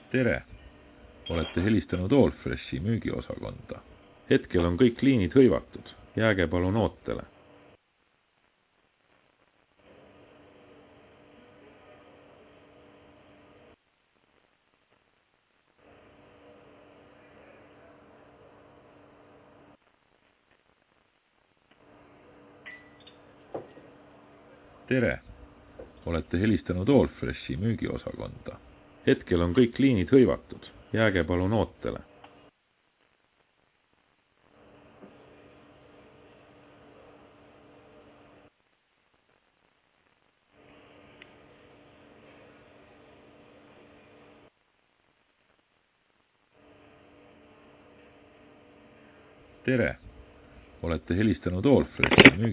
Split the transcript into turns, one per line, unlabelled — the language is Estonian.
Tere! Olete helistanud Allfreshi müügiosakonda. Hetkel on kõik liinid hõivatud. Jääge palun ootele. Tere! Olete helistanud Allfreshi müügiosakonda. Hetkel on kõik liinid hõivatud. Jääge palun ootele. Tere! Olete helistanud Allfreshi